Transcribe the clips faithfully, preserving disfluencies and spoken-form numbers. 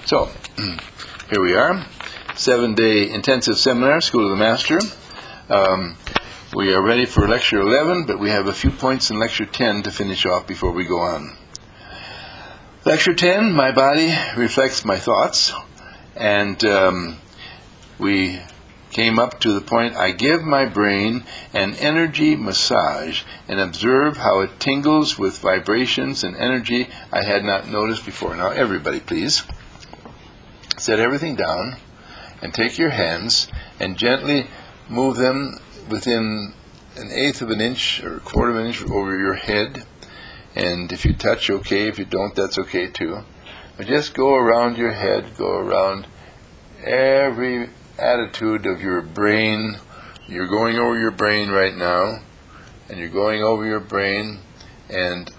So, here we are, seven-day intensive seminar, School of the Master. Um, we are ready for Lecture eleven, but we have a few points in Lecture ten to finish off before we go on. Lecture ten, my body reflects my thoughts, and um, we came up to the point, I give my brain an energy massage and observe how it tingles with vibrations and energy I had not noticed before. Now, everybody, please, set everything down and take your hands and gently move them within an eighth of an inch or a quarter of an inch over your head. And if you touch, okay. If you don't, that's okay too. But just go around your head, go around every attitude of your brain. You're going over your brain right now, and you're going over your brain, and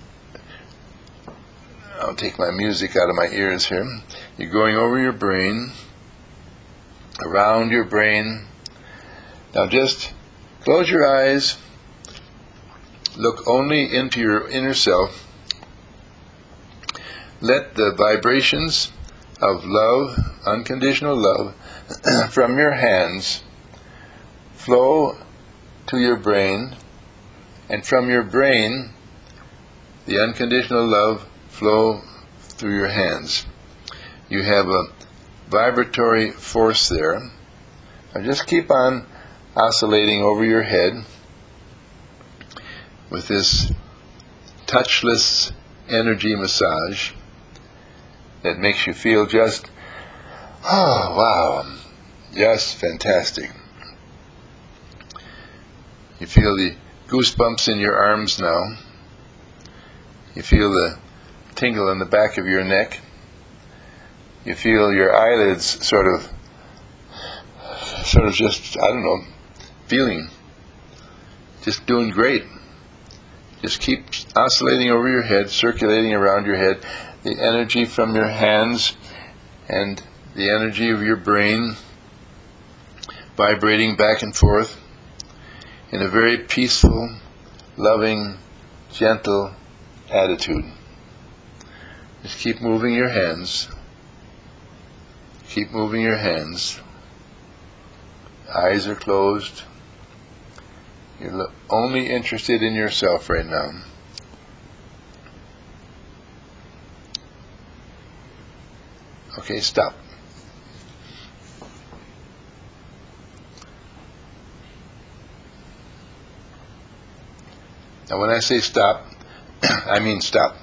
I'll take my music out of my ears here. You're going over your brain, around your brain. Now just close your eyes, look only into your inner self. Let the vibrations of love, unconditional love, from your hands flow to your brain, and from your brain, the unconditional love flow through your hands. You have a vibratory force there. Now just keep on oscillating over your head with this touchless energy massage that makes you feel just, oh, wow, just fantastic. You feel the goosebumps in your arms now. You feel the tingle in the back of your neck. You feel your eyelids sort of, sort of just, I don't know, feeling, just doing great. Just keep oscillating over your head, circulating around your head, the energy from your hands and the energy of your brain vibrating back and forth in a very peaceful, loving, gentle attitude. Just keep moving your hands. Keep moving your hands. Eyes are closed. You're only interested in yourself right now. Okay, stop. Now when I say stop, I mean stop.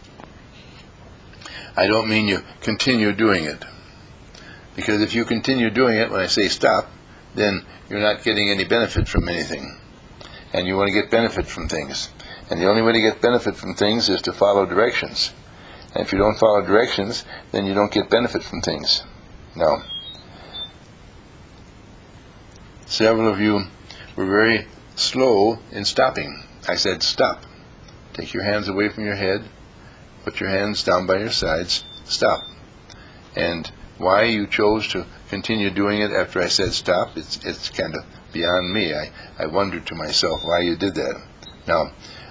I don't mean you continue doing it. Because if you continue doing it when I say stop, then you're not getting any benefit from anything. And you want to get benefit from things. And the only way to get benefit from things is to follow directions. And if you don't follow directions, then you don't get benefit from things. Now, several of you were very slow in stopping. I said stop. Take your hands away from your head. Put your hands down by your sides. Stop. And why you chose to continue doing it after I said stop, it's it's kind of beyond me. I, I wondered to myself why you did that. Now,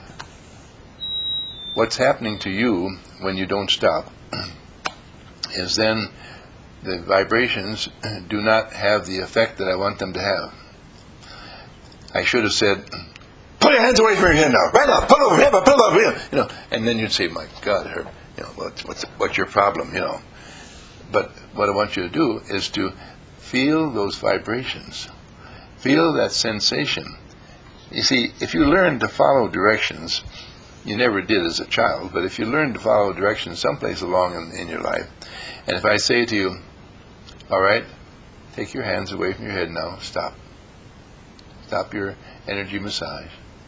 what's happening to you when you don't stop is then the vibrations do not have the effect that I want them to have. I should have said, put your hands away from your head now, right now, pull over, pull over, you know, and then you'd say, my God, Herb, you know, what's, what's, what's your problem, you know? But what I want you to do is to feel those vibrations. Feel that sensation. You see, if you learn to follow directions, you never did as a child, but if you learn to follow directions someplace along in, in your life, and if I say to you, all right, take your hands away from your head now, stop. Stop your energy massage.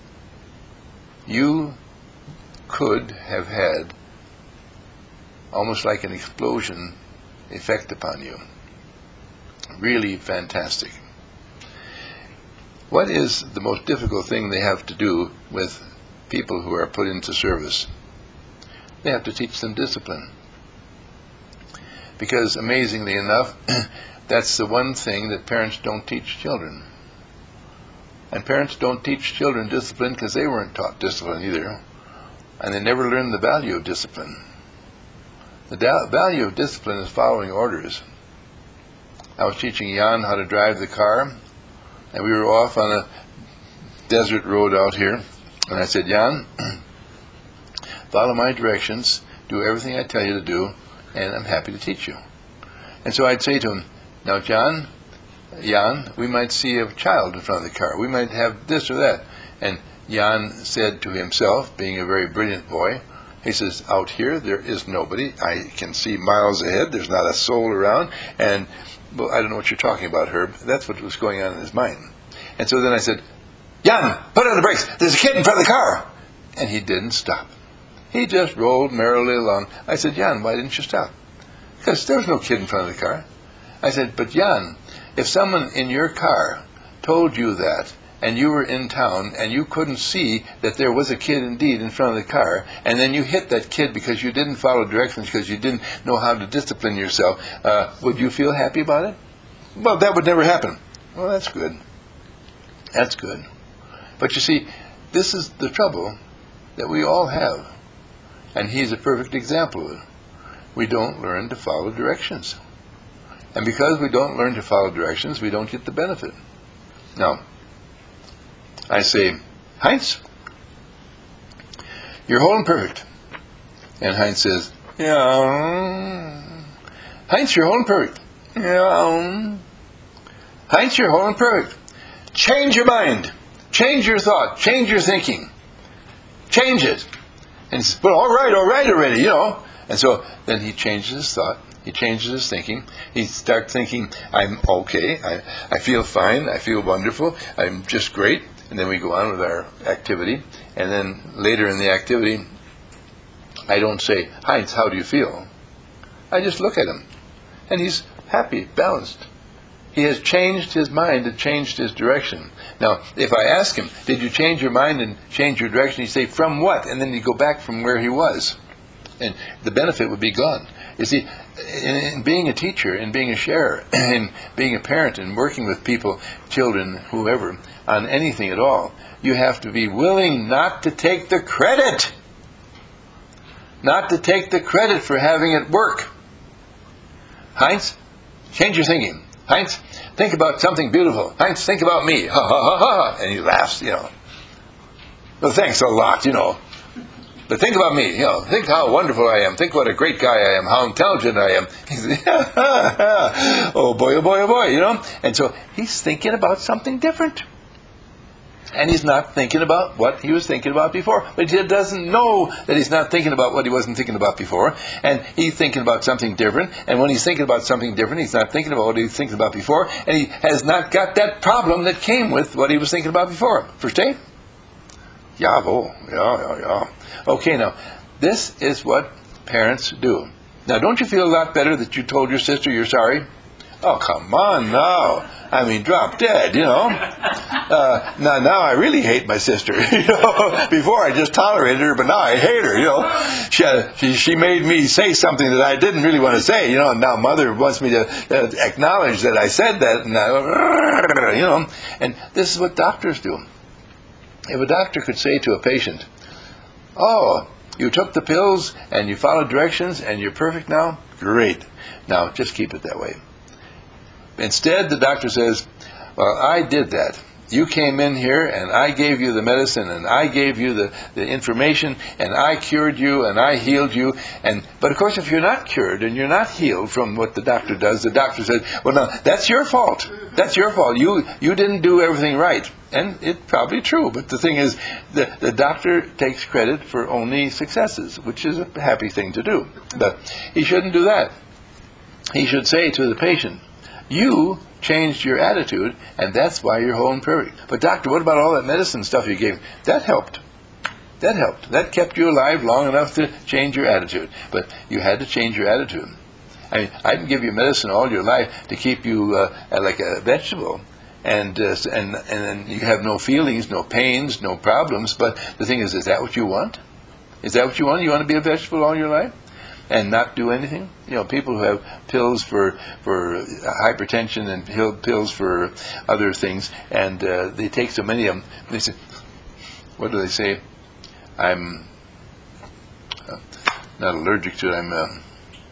You could have had almost like an explosion effect upon you. Really fantastic. What is the most difficult thing they have to do with people who are put into service? They have to teach them discipline. Because amazingly enough, that's the one thing that parents don't teach children. And parents don't teach children discipline because they weren't taught discipline either. And they never learned the value of discipline. The da- value of discipline is following orders. I was teaching Jan how to drive the car, and we were off on a desert road out here, and I said, Jan, follow my directions, do everything I tell you to do, and I'm happy to teach you. And so I'd say to him, now John, Jan, we might see a child in front of the car. We might have this or that. And Jan said to himself, being a very brilliant boy, he says, out here there is nobody. I can see miles ahead. There's not a soul around. And, well, I don't know what you're talking about, Herb. That's what was going on in his mind. And so then I said, Jan, put on the brakes. There's a kid in front of the car. And he didn't stop. He just rolled merrily along. I said, Jan, why didn't you stop? Because there was no kid in front of the car. I said, but Jan, if someone in your car told you that, and you were in town, and you couldn't see that there was a kid indeed in front of the car, and then you hit that kid because you didn't follow directions, because you didn't know how to discipline yourself, uh, would you feel happy about it? Well, that would never happen. Well, that's good. That's good. But you see, this is the trouble that we all have. And he's a perfect example of it. We don't learn to follow directions. And because we don't learn to follow directions, we don't get the benefit. Now, I say, Heinz, you're whole and perfect. And Heinz says, yeah. Heinz, you're whole and perfect. Yeah. Heinz, you're whole and perfect. Change your mind. Change your thought. Change your thinking. Change it. And he says, well, all right, all right already, you know. And so then he changes his thought. He changes his thinking. He starts thinking, I'm okay. I, I feel fine. I feel wonderful. I'm just great. And then we go on with our activity. And then later in the activity, I don't say, Heinz, how do you feel? I just look at him. And he's happy, balanced. He has changed his mind and changed his direction. Now, if I ask him, did you change your mind and change your direction? He'd say, from what? And then he'd go back from where he was. And the benefit would be gone. You see, in, in being a teacher, in being a sharer, in being a parent, and working with people, children, whoever, on anything at all, you have to be willing not to take the credit. Not to take the credit for having it work. Heinz, change your thinking. Heinz, think about something beautiful. Heinz, think about me. Ha ha ha ha. And he laughs, you know. Well, thanks a lot, you know. But think about me, you know. Think how wonderful I am. Think what a great guy I am. How intelligent I am. Oh boy, oh boy, oh boy, you know. And so he's thinking about something different. And he's not thinking about what he was thinking about before. But he doesn't know that he's not thinking about what he wasn't thinking about before. And he's thinking about something different. And when he's thinking about something different, he's not thinking about what he was thinking about before. And he has not got that problem that came with what he was thinking about before. Verstehe? Ja, oh, yeah, yeah, yeah. Okay, now, this is what parents do. Now, don't you feel a lot better that you told your sister you're sorry? Oh, come on now. I mean, drop dead, you know. Uh, now, now I really hate my sister. You know, before I just tolerated her, but now I hate her. You know, she, she she made me say something that I didn't really want to say. You know, and now Mother wants me to uh, acknowledge that I said that. And I, you know, and this is what doctors do. If a doctor could say to a patient, "Oh, you took the pills and you followed directions and you're perfect now. Great. Now just keep it that way." Instead, the doctor says, well, I did that. You came in here and I gave you the medicine and I gave you the, the information and I cured you and I healed you. And but of course, if you're not cured and you're not healed from what the doctor does, the doctor says, well, no, that's your fault. That's your fault. You you didn't do everything right. And it's probably true. But the thing is, the, the doctor takes credit for only successes, which is a happy thing to do. But he shouldn't do that. He should say to the patient, you changed your attitude, and that's why you're whole and perfect. But doctor, what about all that medicine stuff you gave? That helped. That helped. That kept you alive long enough to change your attitude. But you had to change your attitude. I mean, I can give you medicine all your life to keep you uh, like a vegetable, and uh, and and then you have no feelings, no pains, no problems. But the thing is, is that what you want? Is that what you want? You want to be a vegetable all your life? And not do anything? You know, people who have pills for for hypertension and pill, pills for other things, and uh, they take so many of them. They say, what do they say? I'm uh, not allergic to it. I'm uh,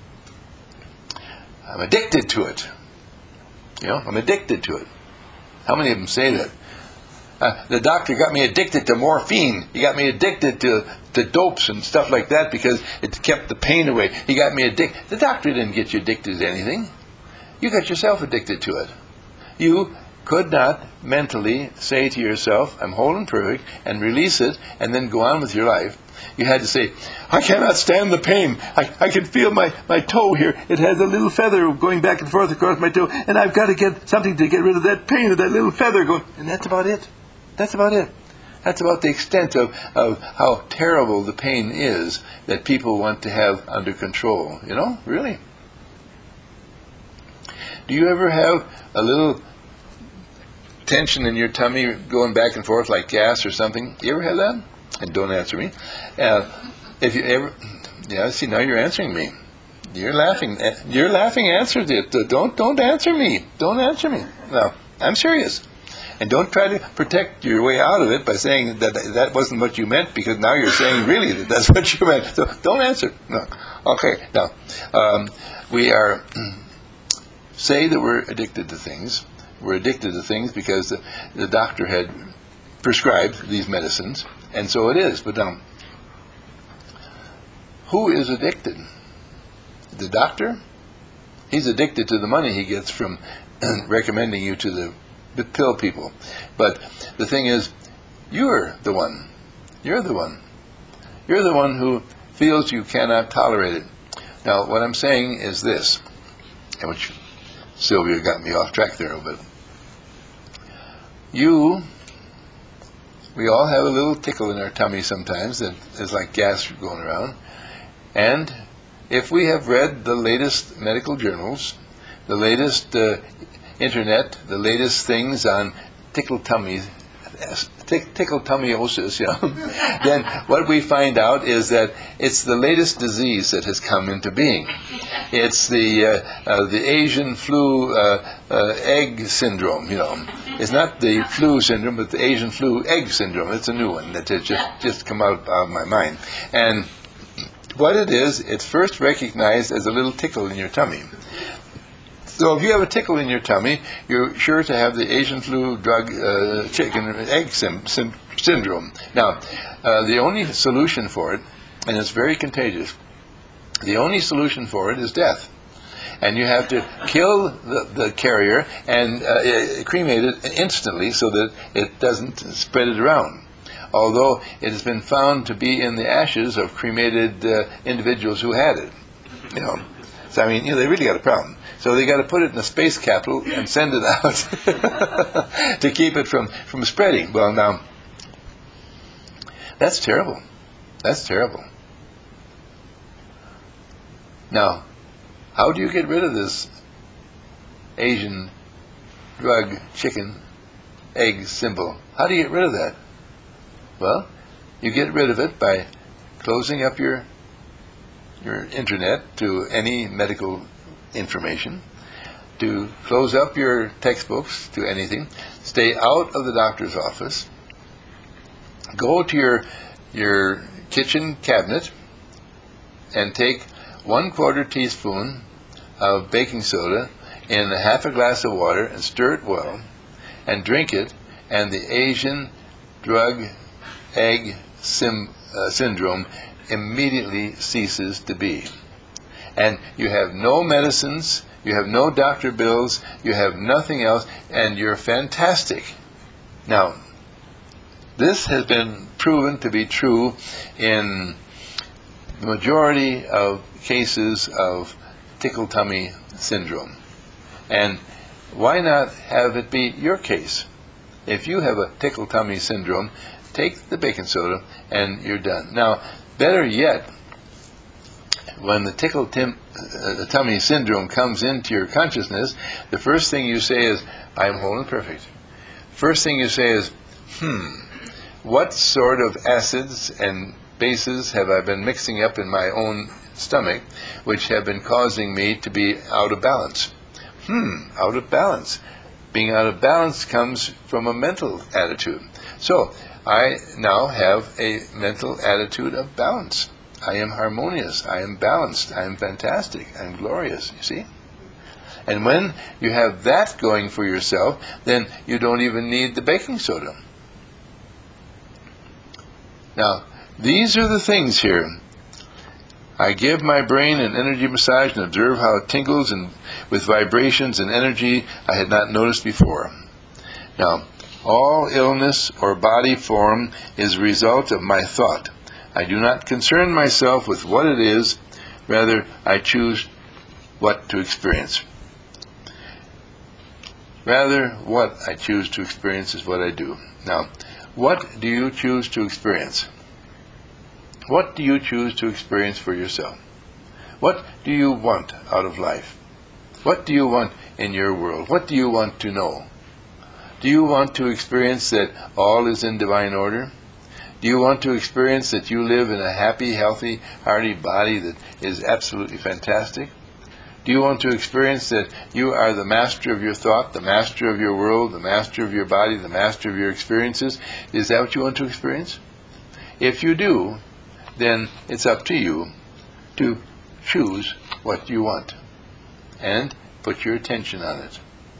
I'm addicted to it. You know, I'm addicted to it. How many of them say that? Uh, the doctor got me addicted to morphine. He got me addicted to, to dopes and stuff like that because it kept the pain away. He got me addicted. The doctor didn't get you addicted to anything. You got yourself addicted to it. You could not mentally say to yourself, I'm whole and perfect, and release it, and then go on with your life. You had to say, I cannot stand the pain. I, I can feel my, my toe here. It has a little feather going back and forth across my toe, and I've got to get something to get rid of that pain of that little feather going. And that's about it. That's about it. That's about the extent of, of how terrible the pain is that people want to have under control. You know, really. Do you ever have a little tension in your tummy going back and forth like gas or something? You ever have that? And don't answer me. Uh, if you ever, yeah, see, now you're answering me. You're laughing. You're laughing. Answered it. Don't don't answer me. Don't answer me. No, I'm serious. And don't try to protect your way out of it by saying that that wasn't what you meant, because now you're saying really that that's what you meant. So don't answer. No. Okay. Now, um, we are say that we're addicted to things. We're addicted to things because the, the doctor had prescribed these medicines, and so it is. But now, who is addicted? The doctor? He's addicted to the money he gets from recommending you to the, the pill people. But the thing is, you're the one. You're the one. You're the one who feels you cannot tolerate it. Now, what I'm saying is this, and which Sylvia got me off track there a little bit. You, we all have a little tickle in our tummy sometimes that is like gas going around. And if we have read the latest medical journals, the latest uh, internet, the latest things on tickle tummy, tick, tickle tummyosis, you know, then what we find out is that it's the latest disease that has come into being. It's the uh, uh, the Asian flu uh, uh, egg syndrome, you know. It's not the flu syndrome, but the Asian flu egg syndrome. It's a new one that has just, just come out of my mind. And what it is, it's first recognized as a little tickle in your tummy. So if you have a tickle in your tummy, you're sure to have the Asian flu drug uh, chicken egg sim- sim- syndrome. Now, uh, the only solution for it, and it's very contagious, the only solution for it is death. And you have to kill the, the carrier and uh, cremate it instantly so that it doesn't spread it around. Although it has been found to be in the ashes of cremated uh, individuals who had it. You know, so I mean, you know, they really got a problem. So they got to put it in a space capsule and send it out to keep it from, from spreading. Well, now, that's terrible. That's terrible. Now, how do you get rid of this Asian drug chicken egg symbol? How do you get rid of that? Well, you get rid of it by closing up your your internet to any medical information, to close up your textbooks to anything, stay out of the doctor's office, go to your your kitchen cabinet and take one quarter teaspoon of baking soda in a half a glass of water and stir it well and drink it, and the Asian drug egg sim, uh, syndrome immediately ceases to be. And you have no medicines, you have no doctor bills, you have nothing else, and you're fantastic. Now, this has been proven to be true in the majority of cases of tickle tummy syndrome. And why not have it be your case? If you have a tickle tummy syndrome, take the baking soda and you're done. Now, better yet, when the tickle tim- uh, tummy syndrome comes into your consciousness, the first thing you say is, I am whole and perfect. First thing you say is, hmm, what sort of acids and bases have I been mixing up in my own stomach which have been causing me to be out of balance? Hmm, out of balance. Being out of balance comes from a mental attitude. So, I now have a mental attitude of balance. I am harmonious. I am balanced. I am fantastic. I am glorious. You see? And when you have that going for yourself, then you don't even need the baking soda. Now, these are the things here. I give my brain an energy massage and observe how it tingles and with vibrations and energy I had not noticed before. Now, all illness or body form is a result of my thought. I do not concern myself with what it is, rather I choose what to experience. Rather, what I choose to experience is what I do. Now, what do you choose to experience? What do you choose to experience for yourself? What do you want out of life? What do you want in your world? What do you want to know? Do you want to experience that all is in divine order? Do you want to experience that you live in a happy, healthy, hearty body that is absolutely fantastic? Do you want to experience that you are the master of your thought, the master of your world, the master of your body, the master of your experiences? Is that what you want to experience? If you do, then it's up to you to choose what you want and put your attention on it.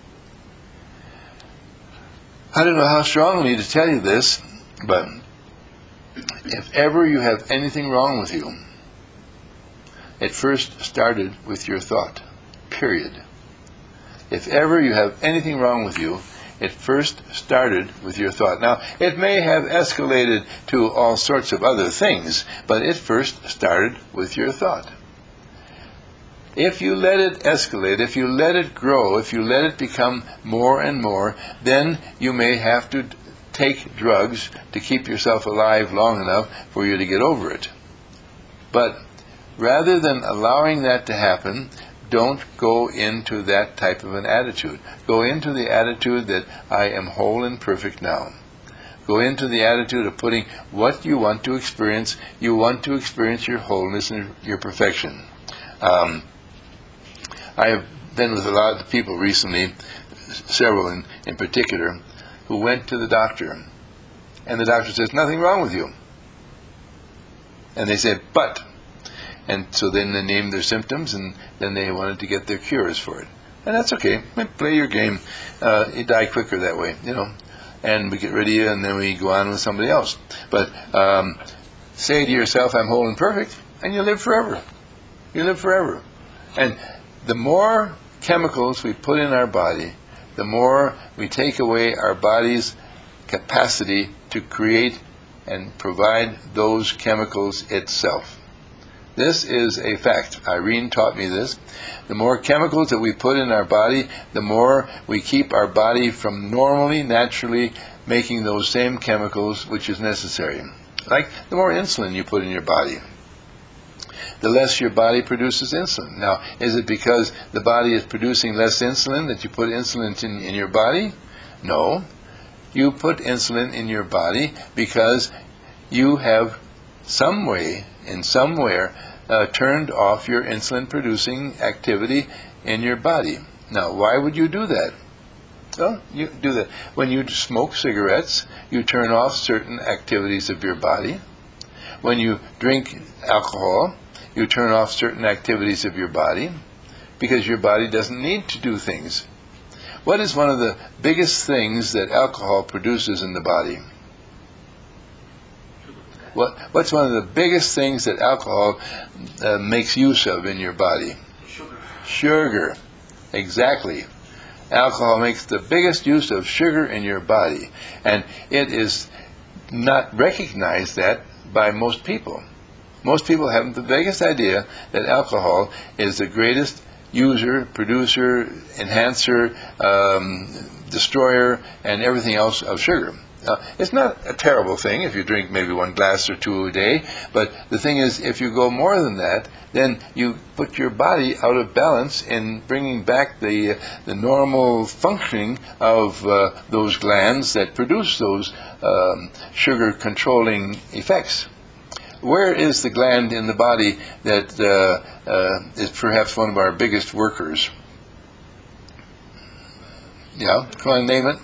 I don't know how strongly to tell you this, but if ever you have anything wrong with you, it first started with your thought, period. If ever you have anything wrong with you, it first started with your thought. Now, it may have escalated to all sorts of other things, but it first started with your thought. If you let it escalate, if you let it grow, if you let it become more and more, then you may have to take drugs to keep yourself alive long enough for you to get over it. But rather than allowing that to happen, don't go into that type of an attitude. Go into the attitude that I am whole and perfect now. Go into the attitude of putting what you want to experience. You want to experience your wholeness and your perfection. Um, I have been with a lot of people recently, several in, in particular, who went to the doctor. And the doctor says, nothing wrong with you. And they said, but... And so then they named their symptoms, and then they wanted to get their cures for it. And that's okay. Play your game. Uh, you die quicker that way, you know. And we get rid of you, and then we go on with somebody else. But um, say to yourself, I'm whole and perfect, and you live forever. You live forever. And the more chemicals we put in our body, the more we take away our body's capacity to create and provide those chemicals itself. This is a fact. Irene taught me this. The more chemicals that we put in our body, the more we keep our body from normally, naturally making those same chemicals which is necessary. Like the more insulin you put in your body, the less your body produces insulin. Now, is it because the body is producing less insulin that you put insulin in, in your body? No. You put insulin in your body because you have some way, in somewhere, uh, turned off your insulin-producing activity in your body. Now, why would you do that? Well, you do that. When you smoke cigarettes, you turn off certain activities of your body. When you drink alcohol, you turn off certain activities of your body because your body doesn't need to do things. What is one of the biggest things that alcohol produces in the body? What, what's one of the biggest things that alcohol uh, makes use of in your body? Sugar. Sugar. Exactly. Alcohol makes the biggest use of sugar in your body. And it is not recognized that by most people. Most people haven't the vaguest idea that alcohol is the greatest user, producer, enhancer, um, destroyer, and everything else of sugar. Uh, it's not a terrible thing if you drink maybe one glass or two a day, but the thing is, if you go more than that, then you put your body out of balance in bringing back the uh, the normal functioning of uh, those glands that produce those um, sugar-controlling effects. Where is the gland in the body that uh, uh, is perhaps one of our biggest workers? Yeah, come on, name it.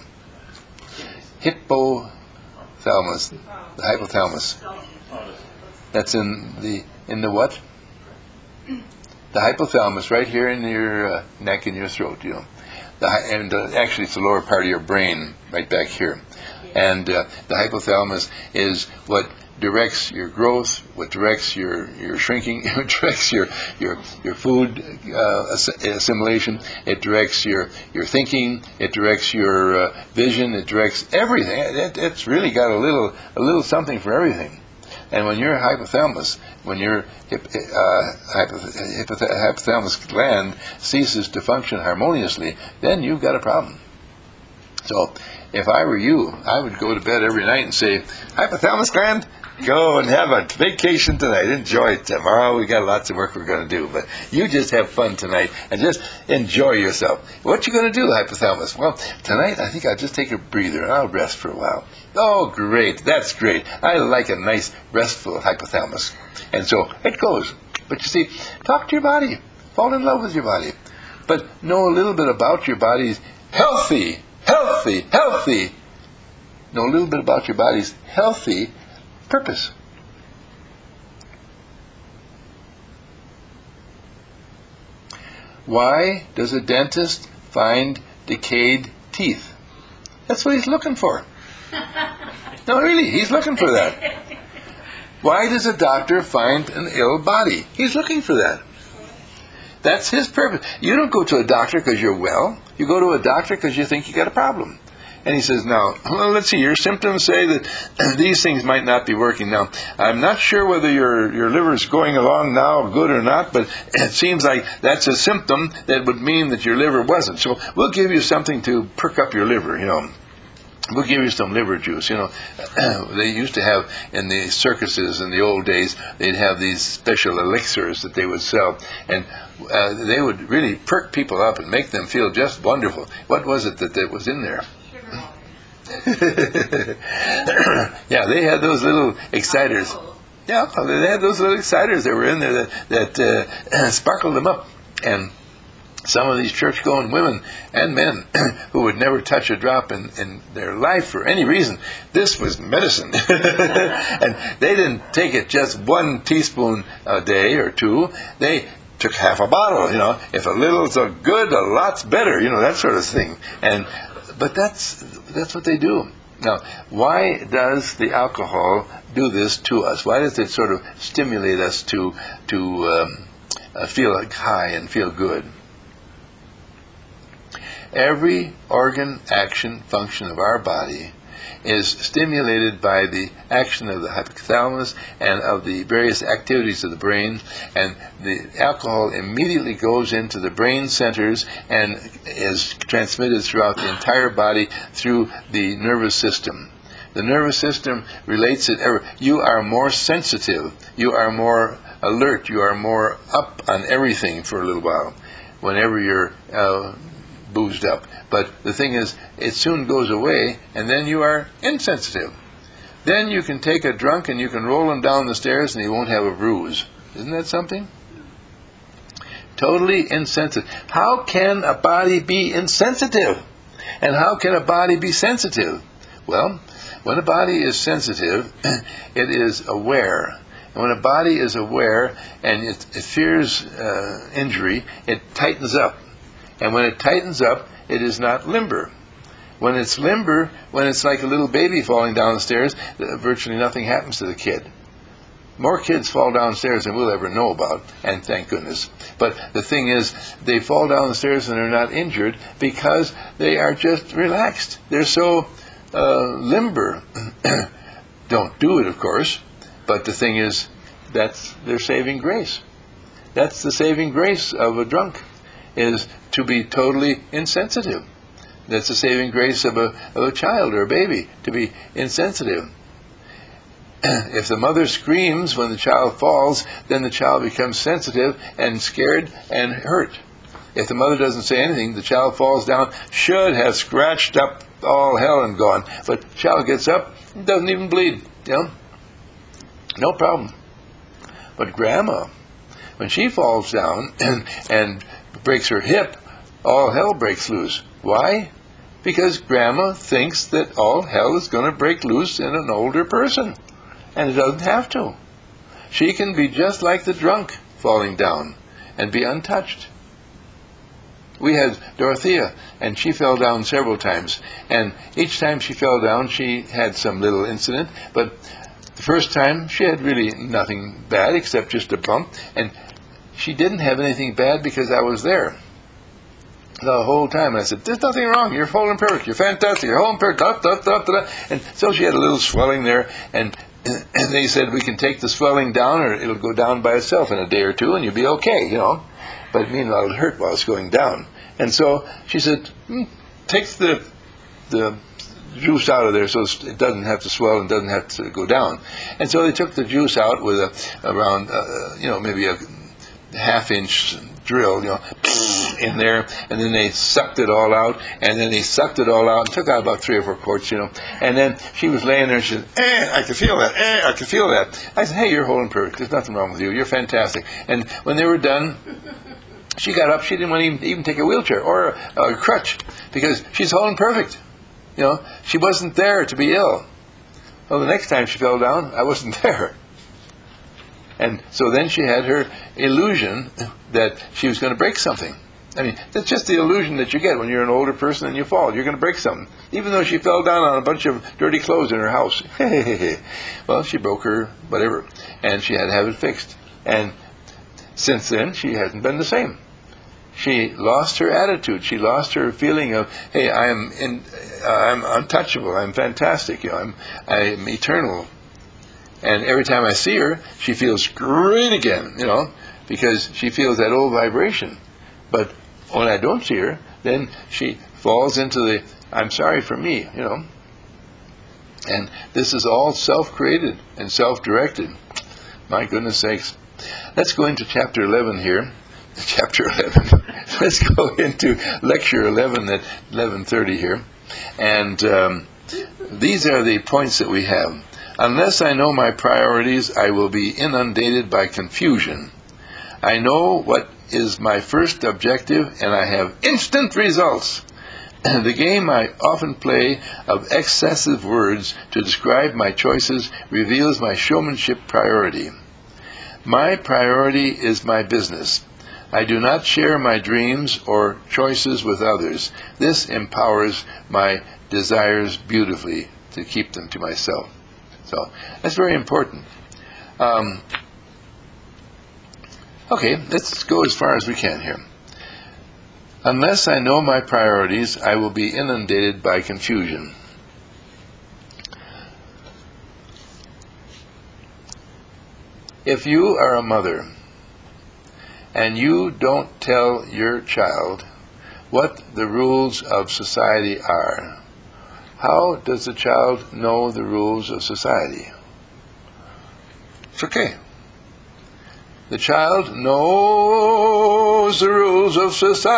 Hypothalamus, the hypothalamus. That's in the in the what? the hypothalamus right here in your uh, neck and your throat, you know. The, and uh, actually it's the lower part of your brain right back here. And uh, the hypothalamus is what directs your growth, what directs your, your shrinking, it directs your your your food uh, assimilation, it directs your, your thinking, it directs your uh, vision, it directs everything. It, it's really got a little a little something for everything. And when your hypothalamus, when your hip, uh, hypoth- hypothalamus gland ceases to function harmoniously, then you've got a problem. So, if I were you, I would go to bed every night and say, hypothalamus gland, go and have a vacation tonight. Enjoy it. Tomorrow we got lots of work we're going to do, but you just have fun tonight and just enjoy yourself. What you going to do, hypothalamus? Well, tonight I think I'll just take a breather and I'll rest for a while. Oh, great. That's great. I like a nice, restful hypothalamus. And so it goes. But you see, talk to your body. Fall in love with your body. But know a little bit about your body's healthy, healthy, healthy. Know a little bit about your body's healthy purpose. Why does a dentist find decayed teeth? That's what he's looking for. No, really, he's looking for that. Why does a doctor find an ill body? He's looking for that. That's his purpose. You don't go to a doctor because you're well. You go to a doctor because you think you got a problem. And he says, now, well, let's see, your symptoms say that these things might not be working. Now, I'm not sure whether your, your liver is going along now good or not, but it seems like that's a symptom that would mean that your liver wasn't. So we'll give you something to perk up your liver, you know. We'll give you some liver juice, you know. They used to have, in the circuses in the old days, they'd have these special elixirs that they would sell. And uh, they would really perk people up and make them feel just wonderful. What was it that, that was in there? Yeah, they had those little exciters. Yeah, they had those little exciters that were in there that, that uh, sparkled them up. And some of these church-going women and men who would never touch a drop in, in their life for any reason, this was medicine. And they didn't take it just one teaspoon a day or two. They took half a bottle, you know. If a little's a good, a lot's better, you know, that sort of thing. And but that's that's what they do. Now, why does the alcohol do this to us? Why does it sort of stimulate us to to um, uh, feel like high and feel good? Every organ, action, function of our body is stimulated by the action of the hypothalamus and of the various activities of the brain, and the alcohol immediately goes into the brain centers and is transmitted throughout the entire body through the nervous system. The nervous system relates it ever. You are more sensitive, you are more alert, you are more up on everything for a little while whenever you're uh, boozed up. But the thing is, it soon goes away, and then you are insensitive. Then you can take a drunk and you can roll him down the stairs and he won't have a bruise. Isn't that something? Totally insensitive. How can a body be insensitive? And how can a body be sensitive? Well, when a body is sensitive, it is aware. And when a body is aware and it, it fears uh, injury, it tightens up. And when it tightens up, it is not limber. When it's limber, when it's like a little baby falling down the stairs, virtually nothing happens to the kid. More kids fall downstairs than we'll ever know about, and thank goodness. But the thing is, they fall down the stairs and they're not injured because they are just relaxed. They're so uh, limber. Don't do it, of course, but the thing is, that's their saving grace. That's the saving grace of a drunk, is to be totally insensitive. That's the saving grace of a, of a child or a baby, to be insensitive. If the mother screams when the child falls, then the child becomes sensitive and scared and hurt. If the mother doesn't say anything, the child falls down, should have scratched up all hell and gone. But the child gets up, doesn't even bleed. You know? No problem. But grandma, when she falls down and, and breaks her hip, all hell breaks loose. Why? Because grandma thinks that all hell is going to break loose in an older person. And it doesn't have to. She can be just like the drunk falling down. and be untouched. We had Dorothea, and she fell down several times. And each time she fell down, she had some little incident. But the first time, she had really nothing bad except just a bump. And she didn't have anything bad because I was there the whole time. And I said, there's nothing wrong. You're whole and perfect. You're fantastic. You're whole and perfect. Da, da, da, da, da. And so she had a little swelling there. And, and they said, we can take the swelling down, or it'll go down by itself in a day or two, and you'll be okay, you know. But meanwhile, it hurt while it's going down. And so she said, mm, take the the juice out of there so it doesn't have to swell and doesn't have to go down. And so they took the juice out with a around, uh, you know, maybe a half-inch drill, you know, in there, and then they sucked it all out, and then they sucked it all out and took out about three or four quarts, you know. And then she was laying there, and she said, eh, I can feel that, eh, I can feel that. I said, hey, you're whole and perfect. There's nothing wrong with you. You're fantastic. And when they were done, she got up. She didn't want to even, even take a wheelchair or a, a crutch because she's whole and perfect. You know, she wasn't there to be ill. Well, the next time she fell down, I wasn't there. And so then she had her illusion that she was going to break something. I mean, that's just the illusion that you get when you're an older person and you fall. You're going to break something. Even though she fell down on a bunch of dirty clothes in her house. Well, she broke her whatever, and she had to have it fixed. And since then, she hasn't been the same. She lost her attitude. She lost her feeling of, hey, I'm in, uh, I'm untouchable. I'm fantastic. You know, I'm, I'm eternal. And every time I see her, she feels great again. You know, because she feels that old vibration. But when I don't see her, then she falls into the, I'm sorry for me. You know. And this is all self-created and self-directed. My goodness sakes. Let's go into chapter eleven here. Chapter eleven. Let's go into lecture eleven at eleven thirty here. And um, these are the points that we have. Unless I know my priorities, I will be inundated by confusion. I know what is my first objective, and I have instant results. The game I often play of excessive words to describe my choices reveals my showmanship priority. My priority is my business. I do not share my dreams or choices with others. This empowers my desires beautifully to keep them to myself. So that's very important. Um, okay, let's go as far as we can here. Unless I know my priorities, I will be inundated by confusion. If you are a mother and you don't tell your child what the rules of society are, how does the child know the rules of society? It's okay. The child knows the rules of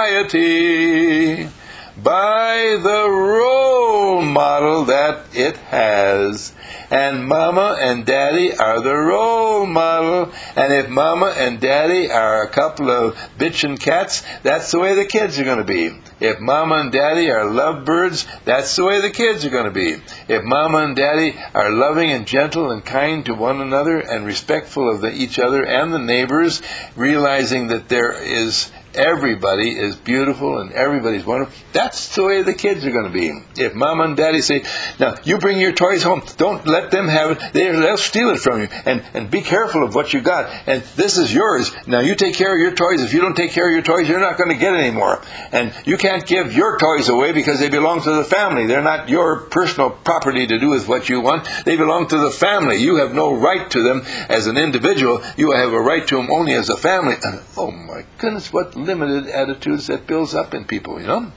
society by the role model that it has. And Mama and Daddy are the role model. And if Mama and Daddy are a couple of bitchin' cats, that's the way the kids are going to be. If Mama and Daddy are lovebirds, that's the way the kids are going to be. If Mama and Daddy are loving and gentle and kind to one another and respectful of the, each other and the neighbors, realizing that there is everybody is beautiful and everybody's wonderful, that's the way the kids are going to be. If Mama and Daddy say, now, you bring your toys home, don't let them have it, they, they'll steal it from you, and, and be careful of what you got, and this is yours, now you take care of your toys. If you don't take care of your toys, you're not going to get any more. And you can't give your toys away because they belong to the family. They're not your personal property to do with what you want. They belong to the family. You have no right to them as an individual. You have a right to them only as a family. And, oh my goodness, what limited attitudes that builds up in people, you know.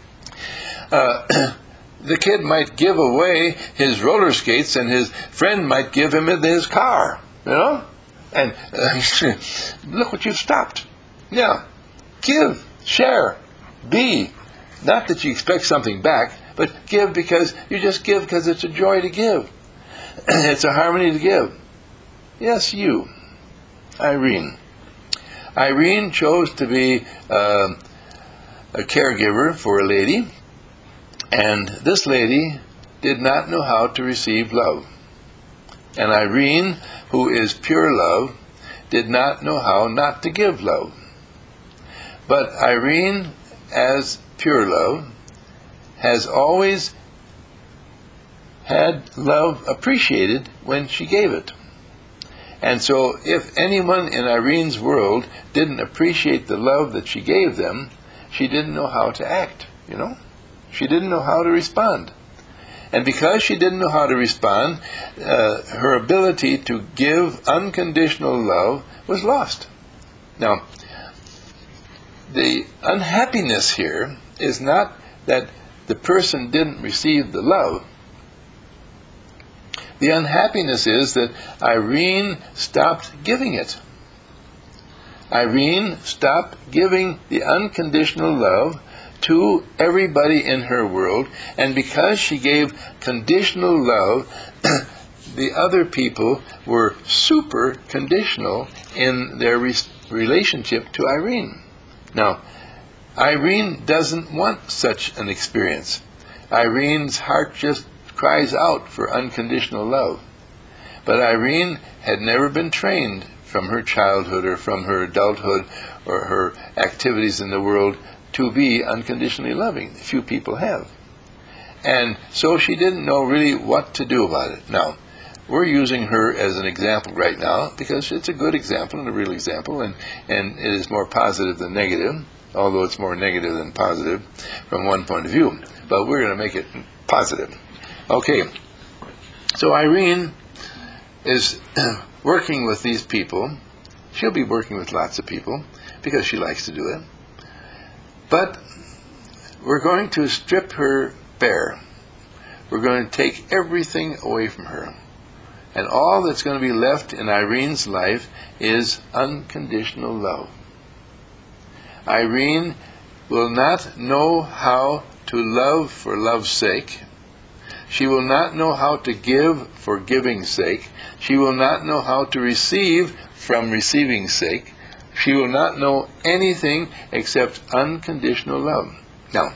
Uh, the kid might give away his roller skates, and his friend might give him his car, you know. And uh, look what you've stopped. Yeah, give, share, be. Not that you expect something back, but give because you just give because it's a joy to give. It's a harmony to give. Yes, you, Irene. Irene chose to be uh, a caregiver for a lady, and this lady did not know how to receive love. And Irene, who is pure love, did not know how not to give love. But Irene, as pure love, has always had love appreciated when she gave it. And so if anyone in Irene's world didn't appreciate the love that she gave them, she didn't know how to act, you know? She didn't know how to respond. And because she didn't know how to respond, uh, her ability to give unconditional love was lost. Now, the unhappiness here is not that the person didn't receive the love. The unhappiness is that Irene stopped giving it. Irene stopped giving the unconditional love to everybody in her world, and because she gave conditional love, the other people were super conditional in their re- relationship to Irene. Now, Irene doesn't want such an experience. Irene's heart just cries out for unconditional love. But Irene had never been trained from her childhood or from her adulthood or her activities in the world to be unconditionally loving. Few people have. And so she didn't know really what to do about it. Now, we're using her as an example right now because it's a good example and a real example, and, and it is more positive than negative, although it's more negative than positive from one point of view. But we're going to make it positive. Okay, so Irene is working with these people. She'll be working with lots of people because she likes to do it. But we're going to strip her bare. We're going to take everything away from her. And all that's going to be left in Irene's life is unconditional love. Irene will not know how to love for love's sake. She will not know how to give for giving's sake. She will not know how to receive from receiving's sake. She will not know anything except unconditional love. Now,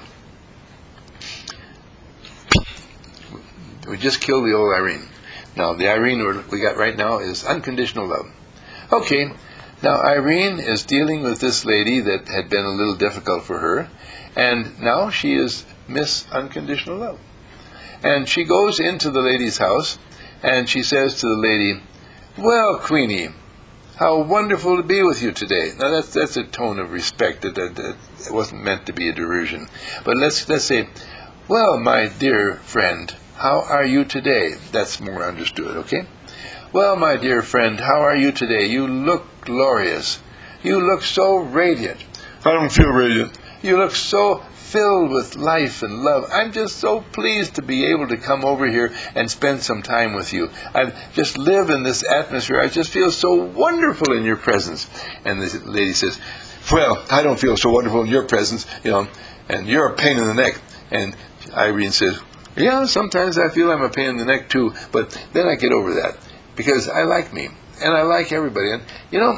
we just killed the old Irene. Now, the Irene we got right now is unconditional love. Okay, now Irene is dealing with this lady that had been a little difficult for her, and now she is Miss Unconditional Love. And she goes into the lady's house, and she says to the lady, "Well, Queenie, how wonderful to be with you today." Now, that's that's a tone of respect. That, that, that it wasn't meant to be a derision. But let's let's say, "Well, my dear friend, how are you today?" That's more understood, okay? "Well, my dear friend, how are you today? You look glorious. You look so radiant." "I don't feel radiant." "You look so filled with life and love. I'm just so pleased to be able to come over here and spend some time with you. I just live in this atmosphere. I just feel so wonderful in your presence." And the lady says, "Well, I don't feel so wonderful in your presence, you know, and you're a pain in the neck." And Irene says, "Yeah, sometimes I feel I'm a pain in the neck too, but then I get over that because I like me and I like everybody." And you know,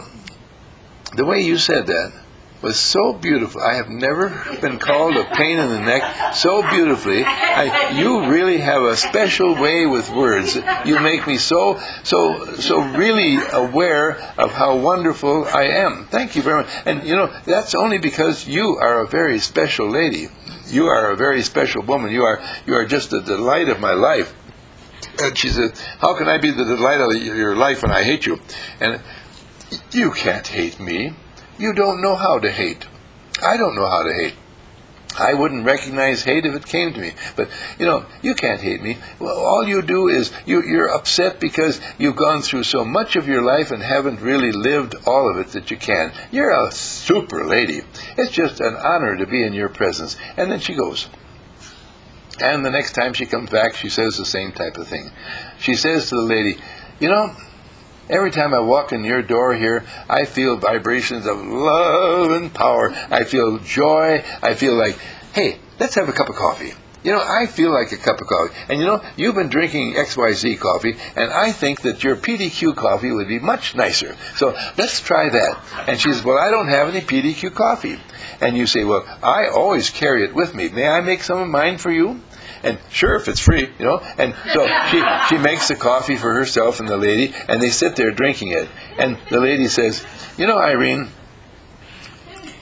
the way you said that was so beautiful. I have never been called a pain in the neck so beautifully. I, you really have a special way with words. You make me so, so, so really aware of how wonderful I am. Thank you very much. And you know, that's only because you are a very special lady. You are a very special woman. You are, you are just the delight of my life. And she said, "How can I be the delight of your life when I hate you?" And you can't hate me. You don't know how to hate. I don't know how to hate. I wouldn't recognize hate if it came to me. But, you know, you can't hate me. Well, all you do is you, you're upset because you've gone through so much of your life and haven't really lived all of it that you can. You're a super lady. It's just an honor to be in your presence. And then she goes. And the next time she comes back, she says the same type of thing. She says to the lady, "You know, every time I walk in your door here, I feel vibrations of love and power. I feel joy. I feel like, hey, let's have a cup of coffee. You know, I feel like a cup of coffee. And you know, you've been drinking X Y Z coffee, and I think that your P D Q coffee would be much nicer. So let's try that." And she says, "Well, I don't have any P D Q coffee." And you say, "Well, I always carry it with me. May I make some of mine for you?" And sure, if it's free, you know. And so she, she makes the coffee for herself and the lady, and they sit there drinking it. And the lady says, "You know, Irene,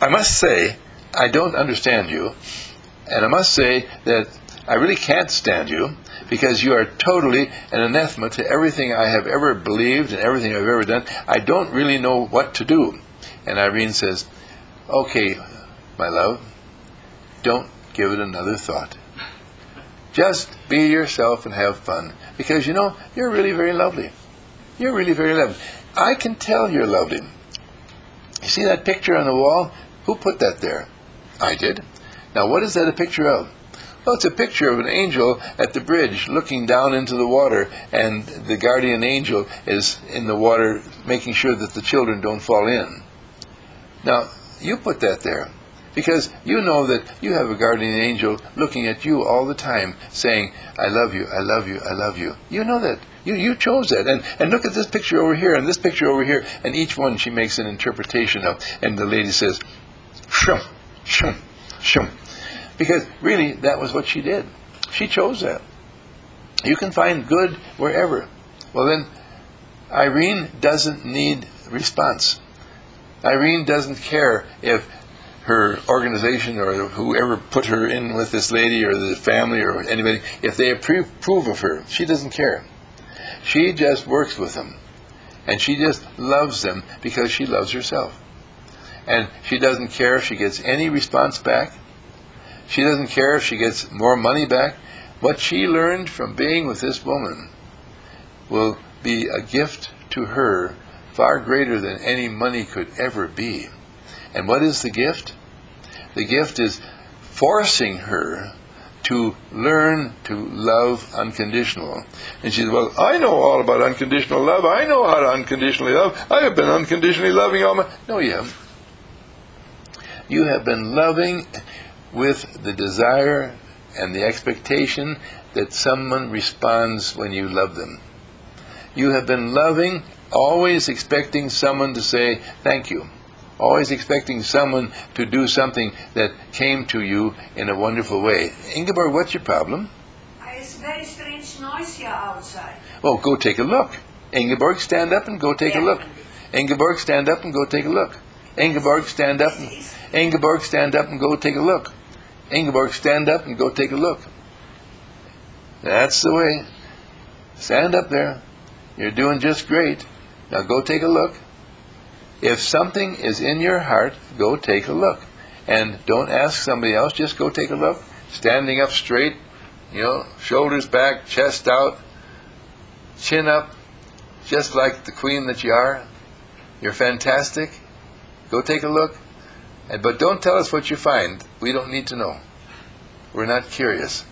I must say, I don't understand you, and I must say that I really can't stand you, because you are totally an anathema to everything I have ever believed and everything I've ever done. I don't really know what to do. And Irene says, okay, my love, don't give it another thought. Just be yourself and have fun. Because, you know, you're really very lovely. You're really very lovely. I can tell you're lovely. You see that picture on the wall? Who put that there? I did. Now, what is that a picture of? Well, it's a picture of an angel at the bridge looking down into the water, and the guardian angel is in the water making sure that the children don't fall in. Now, you put that there because you know that you have a guardian angel looking at you all the time saying, I love you, I love you, I love you. You know that. You you chose that. And, and look at this picture over here and this picture over here, and each one she makes an interpretation of. And the lady says, shum, shum, shum. Because really, that was what she did. She chose that. You can find good wherever. Well then, Irene doesn't need response. Irene doesn't care if her organization or whoever put her in with this lady or the family or anybody, if they approve of her. She doesn't care. She just works with them. And she just loves them because she loves herself. And she doesn't care if she gets any response back. She doesn't care if she gets more money back. What she learned from being with this woman will be a gift to her far greater than any money could ever be. And what is the gift? The gift is forcing her to learn to love unconditional. And she says, well, I know all about unconditional love. I know how to unconditionally love. I have been unconditionally loving all my... No, you haven't. You have been loving with the desire and the expectation that someone responds when you love them. You have been loving, always expecting someone to say thank you, always expecting someone to do something that came to you in a wonderful way. Ingeborg, what's your problem? It's very strange noise here outside. Oh, go take a look. Ingeborg, stand up and go take Yeah. a look. Ingeborg, stand up and go take a look. Ingeborg, stand up and Ingeborg, stand up and go take a look. Ingeborg, stand up and go take a look. That's the way. Stand up there. You're doing just great. Now go take a look. If something is in your heart, go take a look. And don't ask somebody else, just go take a look. Standing up straight, you know, shoulders back, chest out, chin up, just like the queen that you are. You're fantastic. Go take a look. And, but don't tell us what you find. We don't need to know. We're not curious.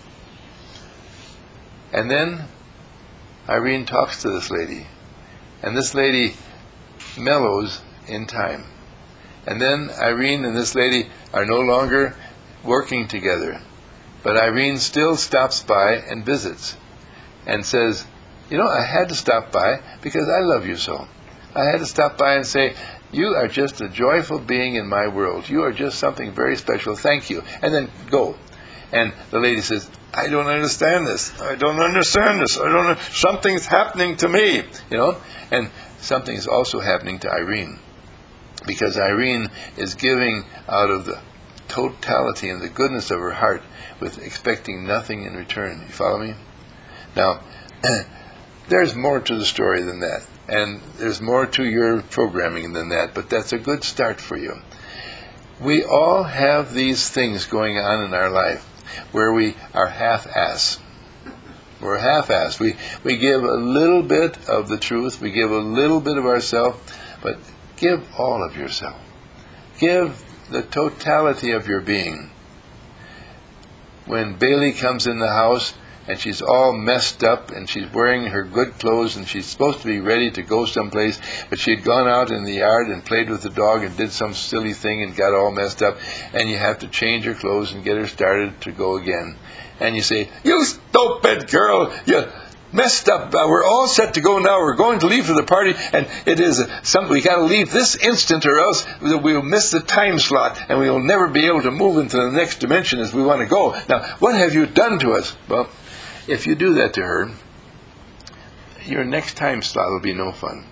And then Irene talks to this lady. And this lady mellows in time. And then Irene and this lady are no longer working together. But Irene still stops by and visits. And says, you know, I had to stop by because I love you so. I had to stop by and say, you are just a joyful being in my world. You are just something very special. Thank you. And then go. And the lady says, I don't understand this. I don't understand this. I don't know. Something's happening to me. You know? And something is also happening to Irene. Because Irene is giving out of the totality and the goodness of her heart with expecting nothing in return. You follow me? Now, there's more to the story than that. And there's more to your programming than that, but that's a good start for you. We all have these things going on in our life where we are half-ass. We're half-ass. We, we give a little bit of the truth, we give a little bit of ourselves, but give all of yourself. Give the totality of your being. When Bailey comes in the house, and she's all messed up, and she's wearing her good clothes, and she's supposed to be ready to go someplace, but she had gone out in the yard and played with the dog and did some silly thing and got all messed up, and you have to change her clothes and get her started to go again. And you say, you stupid girl, you messed up. Uh, we're all set to go now. We're going to leave for the party, and it is uh, something we got to leave this instant, or else we'll miss the time slot, and we'll never be able to move into the next dimension as we want to go. Now, what have you done to us? Well, if you do that to her, your next time slot will be no fun.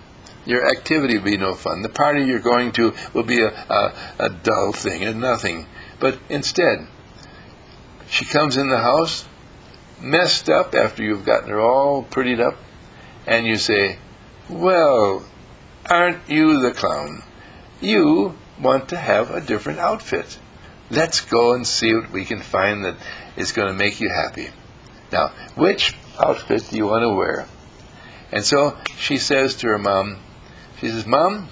Your activity will be no fun. The party you're going to will be a, a, a dull thing and nothing. But instead, she comes in the house, messed up after you've gotten her all prettied up, and you say, well, aren't you the clown? You want to have a different outfit. Let's go and see what we can find that is going to make you happy. Now, which outfit do you want to wear? And so she says to her mom, she says, Mom,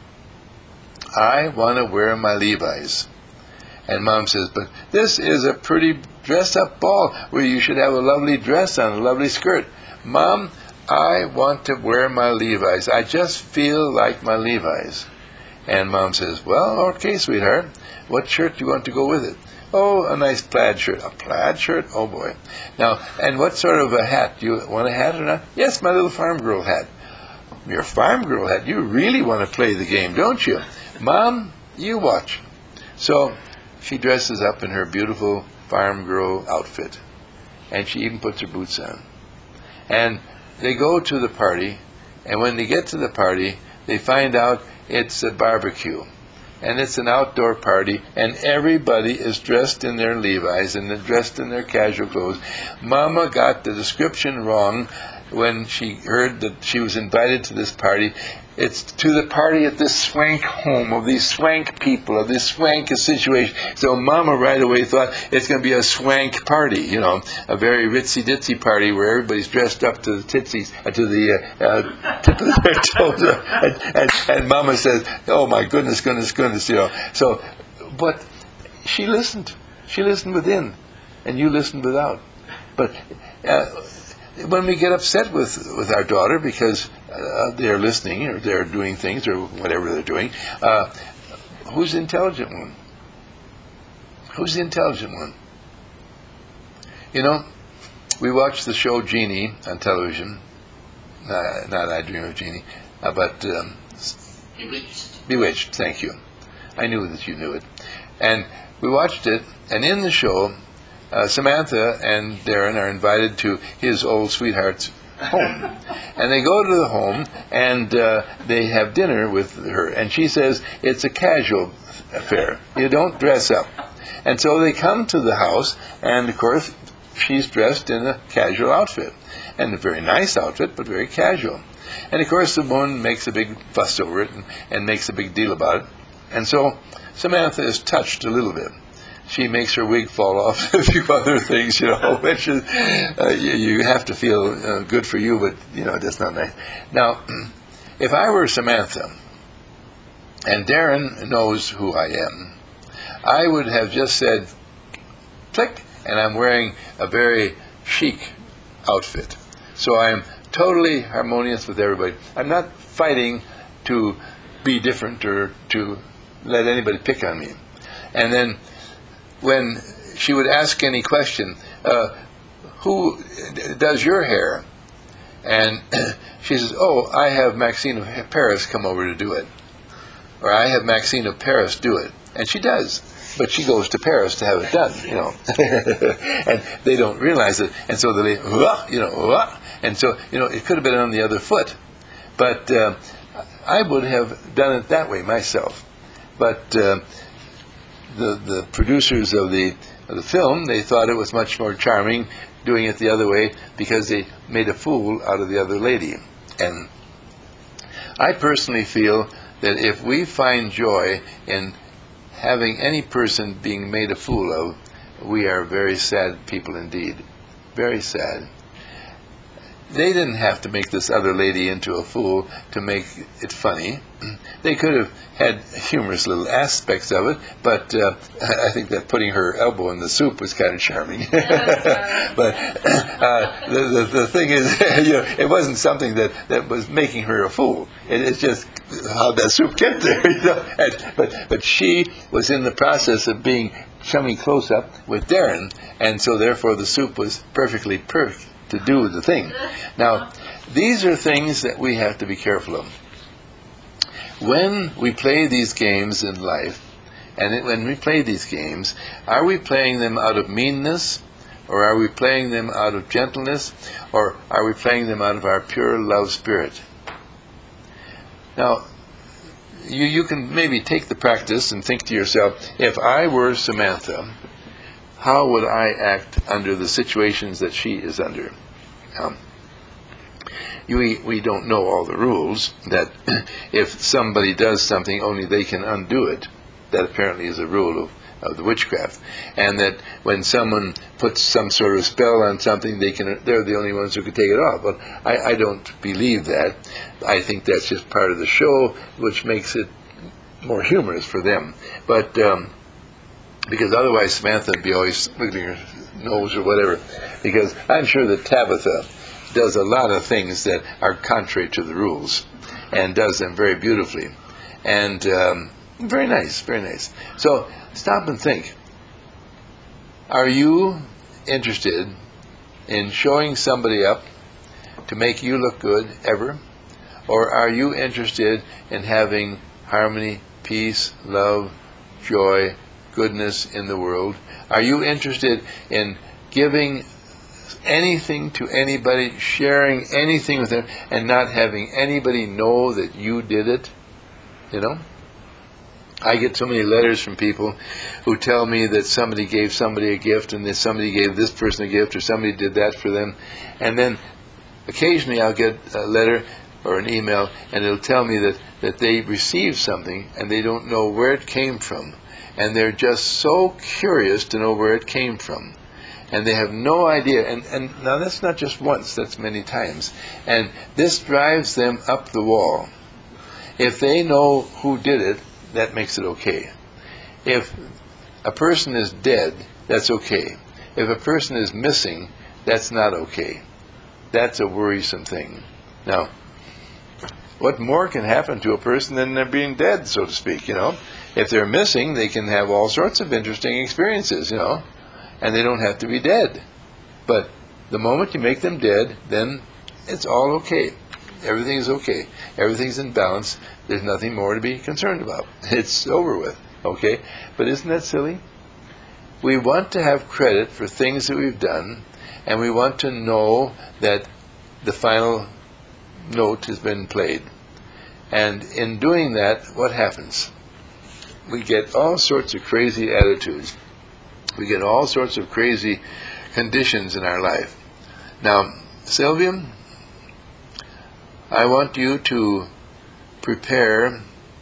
I want to wear my Levi's. And Mom says, but this is a pretty dress-up ball where you should have a lovely dress on, a lovely skirt. Mom, I want to wear my Levi's. I just feel like my Levi's. And Mom says, well, okay, sweetheart. What shirt do you want to go with it? Oh, a nice plaid shirt. A plaid shirt? Oh, boy. Now, and what sort of a hat? Do you want a hat or not? Yes, my little farm girl hat. Your farm girl hat? You really want to play the game, don't you? Mom, you watch. So she dresses up in her beautiful farm girl outfit. And she even puts her boots on. And they go to the party. And when they get to the party, they find out it's a barbecue. And it's an outdoor party, and everybody is dressed in their Levi's and they're dressed in their casual clothes. Mama got the description wrong when she heard that she was invited to this party. It's to the party at this swank home of these swank people, of this swank situation. So Mama right away thought it's going to be a swank party, you know, a very ritzy-ditzy party where everybody's dressed up to the tootsies, uh, to the uh, uh, tip of their toes. and, and, and Mama says, oh my goodness, goodness, goodness, you know. So, but she listened. She listened within, and you listened without. But uh, when we get upset with, with our daughter because uh, they're listening or they're doing things or whatever they're doing, uh, who's the intelligent one? Who's the intelligent one? You know, we watched the show Genie on television. Uh, not I Dream of Jeannie, uh, but um, Bewitched. Bewitched, thank you. I knew that you knew it. And we watched it, and in the show, Uh, Samantha and Darren are invited to his old sweetheart's home. And they go to the home, and uh, they have dinner with her. And she says, it's a casual affair. You don't dress up. And so they come to the house, and of course, she's dressed in a casual outfit. And a very nice outfit, but very casual. And of course, the woman makes a big fuss over it and, and makes a big deal about it. And so Samantha is touched a little bit. She makes her wig fall off, a few other things, you know, which is, uh, you, you have to feel uh, good for you, but, you know, that's not nice. Now, if I were Samantha, and Darren knows who I am, I would have just said, click, and I'm wearing a very chic outfit. So I'm totally harmonious with everybody. I'm not fighting to be different or to let anybody pick on me. And then when she would ask any question, uh, who does your hair? And she says, oh, I have Maxine of Paris come over to do it. Or I have Maxine of Paris do it. And she does. But she goes to Paris to have it done, you know. And they don't realize it. And so they, you know, and so, you know, it could have been on the other foot. But uh, I would have done it that way myself. But uh, the the producers of the of the film, they thought it was much more charming doing it the other way because they made a fool out of the other lady. And I personally feel that if we find joy in having any person being made a fool of, we are very sad people indeed. Very sad. They didn't have to make this other lady into a fool to make it funny. They could have had humorous little aspects of it, but uh, I think that putting her elbow in the soup was kind of charming. But uh, the, the the thing is, you know, it wasn't something that, that was making her a fool. It, it's just how that soup get there. You know? And, but but she was in the process of being chummy close up with Darren, and so therefore the soup was perfectly perfect to do the thing. Now, these are things that we have to be careful of. When we play these games in life, and it, when we play these games, are we playing them out of meanness, or are we playing them out of gentleness, or are we playing them out of our pure love spirit? Now, you, you can maybe take the practice and think to yourself, if I were Samantha, how would I act under the situations that she is under? Um, we, we don't know all the rules, that if somebody does something, only they can undo it. That apparently is a rule of, of the witchcraft. And that when someone puts some sort of spell on something, they can, they're the only ones who can take it off. But I, I don't believe that. I think that's just part of the show, which makes it more humorous for them. But um, because otherwise Samantha would be always wiggling her nose or whatever. Because I'm sure that Tabitha does a lot of things that are contrary to the rules, and does them very beautifully. And um, very nice, very nice. So stop and think. Are you interested in showing somebody up to make you look good ever? Or are you interested in having harmony, peace, love, joy, goodness in the world? Are you interested in giving anything to anybody, sharing anything with them, and not having anybody know that you did it? You know? I get so many letters from people who tell me that somebody gave somebody a gift, and that somebody gave this person a gift, or somebody did that for them. And then occasionally I'll get a letter or an email, and it'll tell me that, that they received something, and they don't know where it came from. And they're just so curious to know where it came from. And they have no idea. And, and now that's not just once, that's many times. And this drives them up the wall. If they know who did it, that makes it okay. If a person is dead, that's okay. If a person is missing, that's not okay. That's a worrisome thing. Now, what more can happen to a person than they're being dead, so to speak, you know? If they're missing, they can have all sorts of interesting experiences, you know, and they don't have to be dead. But the moment you make them dead, then it's all okay. Everything is okay. Everything's in balance. There's nothing more to be concerned about. It's over with, okay? But isn't that silly? We want to have credit for things that we've done, and we want to know that the final note has been played. And in doing that, what happens? We get all sorts of crazy attitudes. We get all sorts of crazy conditions in our life. Now, Sylvia, I want you to prepare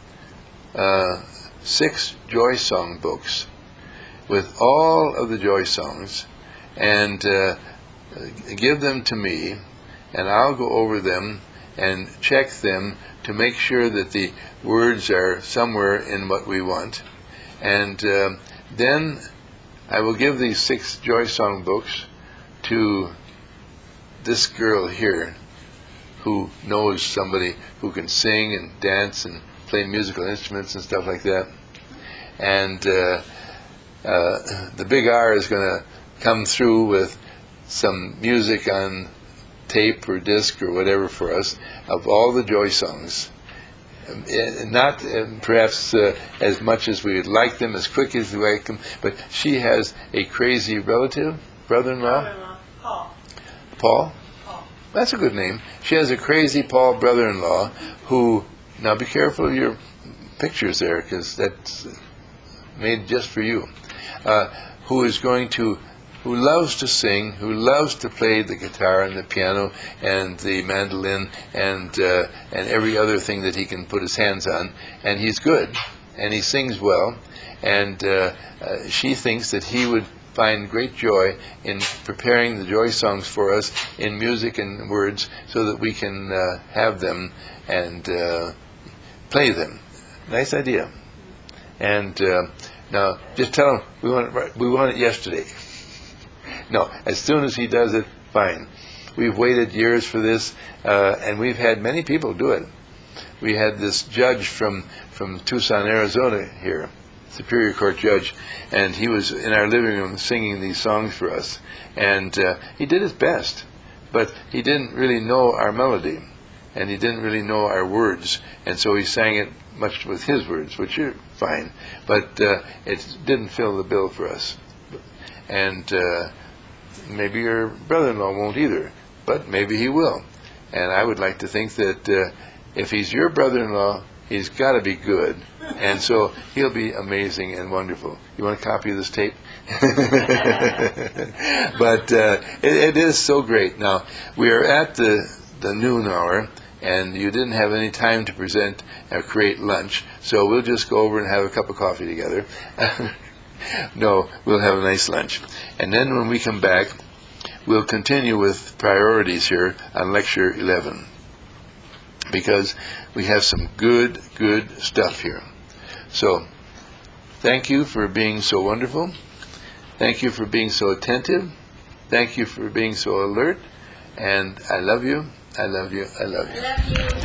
uh, six joy song books with all of the joy songs, and uh, give them to me, and I'll go over them and check them to make sure that the words are somewhere in what we want. And uh, then I will give these six joy song books to this girl here, who knows somebody who can sing and dance and play musical instruments and stuff like that. And uh, uh, the big R is going to come through with some music on tape or disc or whatever for us of all the joy songs. Um, uh, not uh, perhaps uh, as much as we would like them, as quick as we like them, but she has a crazy relative, brother-in-law, Brother-in-law, Paul. Paul? Paul. That's a good name. She has a crazy Paul brother-in-law who, now be careful of your pictures there, because that's made just for you, uh, who is going to, who loves to sing, who loves to play the guitar and the piano and the mandolin and uh, and every other thing that he can put his hands on, and he's good, and he sings well, and uh, uh, she thinks that he would find great joy in preparing the joy songs for us in music and words, so that we can uh, have them and uh, play them. Nice idea. And uh, now, just tell him we want it right, we want it yesterday. No, as soon as he does it, fine. We've waited years for this, uh, and we've had many people do it. We had this judge from from Tucson, Arizona here, Superior Court judge, and he was in our living room singing these songs for us. And uh, he did his best, but he didn't really know our melody, and he didn't really know our words, and so he sang it much with his words, which are fine, but uh, it didn't fill the bill for us. And uh, maybe your brother-in-law won't either, but maybe he will. And I would like to think that uh, if he's your brother-in-law, he's got to be good. And so he'll be amazing and wonderful. You want a copy of this tape? But uh, it, it is so great. Now, we are at the, the noon hour, and you didn't have any time to present or create lunch, so we'll just go over and have a cup of coffee together. No, we'll have a nice lunch. And then when we come back, we'll continue with priorities here on Lecture eleven, because we have some good, good stuff here. So, thank you for being so wonderful. Thank you for being so attentive. Thank you for being so alert. And I love you. I love you. I love you. Love you.